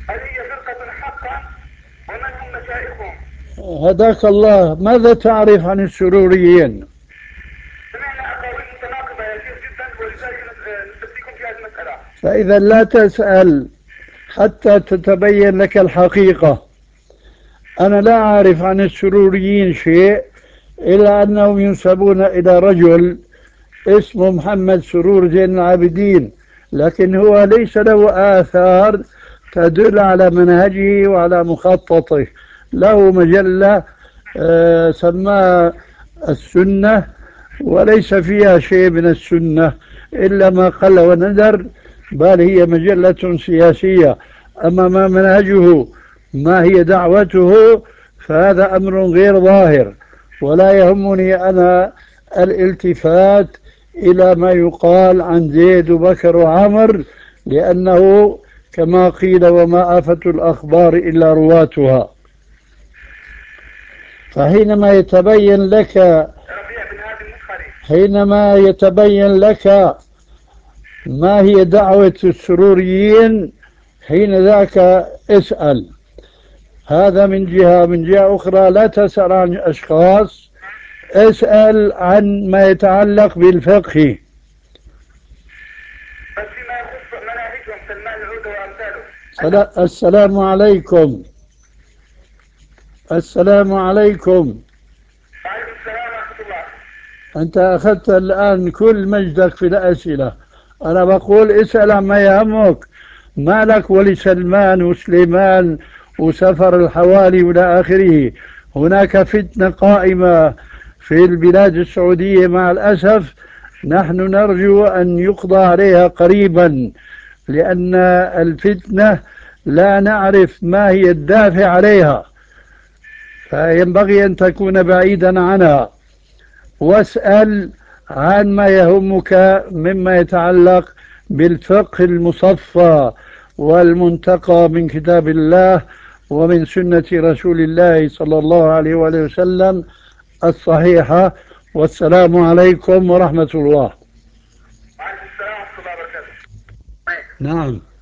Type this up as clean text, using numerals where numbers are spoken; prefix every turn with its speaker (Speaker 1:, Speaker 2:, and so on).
Speaker 1: هل هي فرقة حقا؟ ومن هم مشايخهم؟
Speaker 2: هداك الله، ماذا تعرف عن السروريين؟
Speaker 1: سمعنا أقاويل متناقضة يا شيخ جدا، ولذلك نستفتيكم في هذه المسألة.
Speaker 2: فإذا لا تسأل حتى تتبين لك الحقيقة. أنا لا أعرف عن السروريين شيء إلا أنهم ينسبون إلى رجل اسمه محمد سرور زين العابدين، لكن هو ليس له آثار تدل على منهجه وعلى مخططه. له مجلة سماها السنة، وليس فيها شيء من السنة إلا ما قل وندر، بل هي مجلة سياسية. أما ما منهجه، ما هي دعوته، فهذا أمر غير ظاهر، ولا يهمني أنا الالتفات إلى ما يقال عن زيد وبكر وعمر، لأنه كما قيل وما آفة الأخبار إلا رواتها. فحينما يتبين لك
Speaker 1: ربيع بن هادي المسخري.
Speaker 2: حينما يتبين لك ما هي دعوة السروريين، حين ذاك اسأل. هذا من جهة. من جهة أخرى لا تسأل عن أشخاص، اسأل عن ما يتعلق بالفقه.
Speaker 1: بس فيما يخص مناهجهم سلمان العودة وأمثاله.
Speaker 2: السلام عليكم. السلام عليكم.
Speaker 1: وعليكم السلام ورحمة الله.
Speaker 2: أنت أخذت الآن كل مجدك في الأسئلة. أنا بقول اسأل عما يهمك. ما لك ولسلمان وسليمان وسفر الحوالي وإلى آخره. هناك فتنة قائمة في البلاد السعودية مع الأسف، نحن نرجو أن يقضى عليها قريبا، لأن الفتنة لا نعرف ما هي الدافع عليها، فينبغي أن تكون بعيدا عنها. واسأل عن ما يهمك مما يتعلق بالفقه المصفى والمنتقى من كتاب الله ومن سنة رسول الله صلى الله عليه وآله وسلم الصحيحة. والسلام عليكم ورحمة الله.
Speaker 1: وعليكم السلام ورحمة الله وبركاته.
Speaker 2: نعم.